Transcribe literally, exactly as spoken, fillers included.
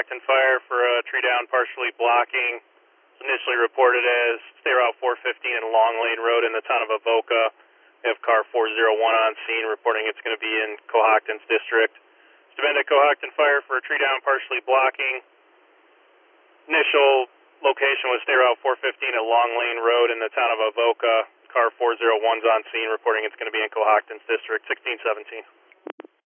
Cohocton Fire for a tree down partially blocking. It's initially reported as State Route four fifteen and Long Lane Road in the town of Avoca. We have car four oh one on scene reporting it's going to be in Cohocton's district. It's been to Cohocton Fire for a tree down partially blocking. Initial location was State Route four fifteen at Long Lane Road in the town of Avoca. Car four oh one's on scene reporting it's going to be in Cohocton's district, sixteen seventeen.